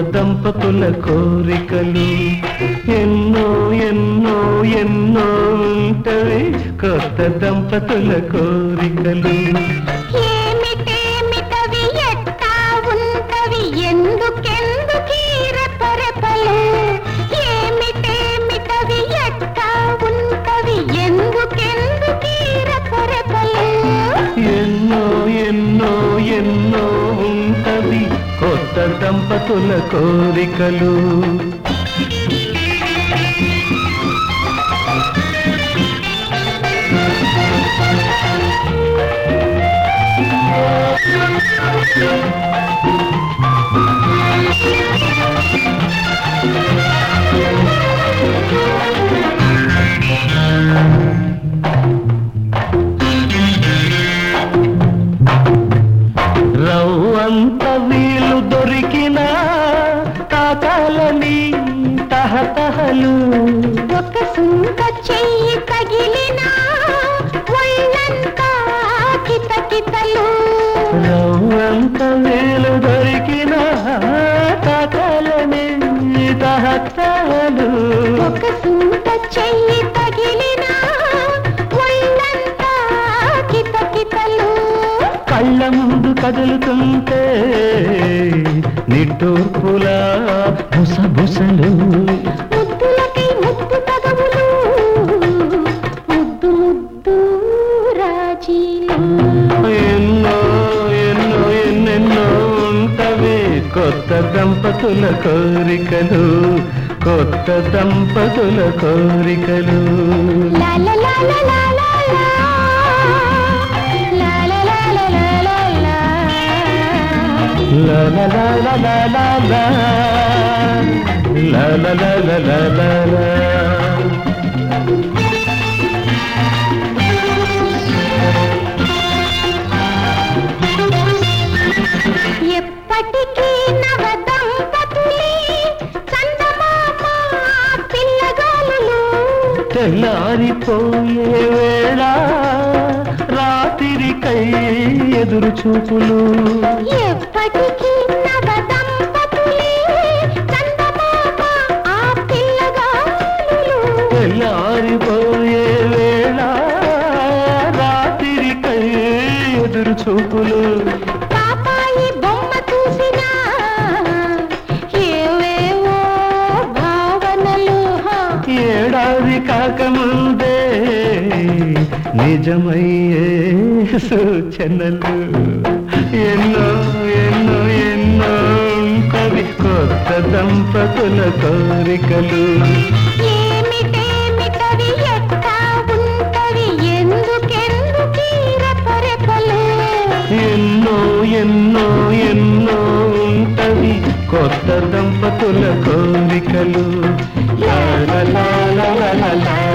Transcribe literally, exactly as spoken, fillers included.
దంపతుల కోరికలు ఎన్నో ఎన్నో ఎన్నో ఉంటవి కొత్త దంపతుల కోరికలు. ఏమిటేమిటవి ఎట్టా ఉంటవి ఎందుకెందుకీ రెపరెపలు, ఏమిటేమిటవి ఎట్టా ఉంటవి ఎందుకెందుకీ రెపరెపలు. ఎన్నో ఎన్నో ఎన్నో ఉంటవి కొత్త దంపతుల కోరికలు. రవ్వంత వీలు దొరికినా తాకాలని తహతహలు, ఒక సుంక చెయ్యి తగిలినా ఒళ్ళంతా కితకితలు. రవ్వంత వీలు దొరికినా తాకాలని తహతహలు, ఒక సుంక చెయ్యి తగిలినా ఒళ్ళంతా కితకితలు. కళ్ళ ముందు కదులుతుంటే నిట్టూర్పులా బుసబుసలు, ముద్దులకై ముద్దు పదములు ముద్దు ముద్దు రాజీలు. ఎన్నో ఎన్నో ఎన్నెన్నో ఉంటవి కొత్త దంపతుల కోరికలు, కొత్త దంపతుల కోరికలు. లా లా లా లా లా లా లా. లా లా లా లా లా లా లా. La la la la la la la la la la la la la la. ఎప్పటికీ నవ దంపతులే చందమామ పిల్లగాలులు. తెల్లారిపోయే వేళ రాత్రికై ఎదురు చూపులు, ఎప్పటికీ నవ దంపతులే చందమామ ఆ పిల్లగాలులు. తెల్లారిపోయే వేళ రాత్రికై ఎదురు చూపులు. పాపాయి బొమ్మ చూసినా ఏవేవో భావనలు. ఏడాది కాకముందే నిజమయ్యే సూచనలు. ఎన్నో ఎన్నో ఎన్నో ఉంటవి కొత్త దంపతుల కోరికలు. ఏమిటేమిటవి ఎట్టా ఉంటవి ఎందుకెందుకీ రెపరెపలు. ఎన్నో ఎన్నో ఎన్నో ఉంటవి కొత్త దంపతుల కోరికలు. లా లా లా లా లా లా.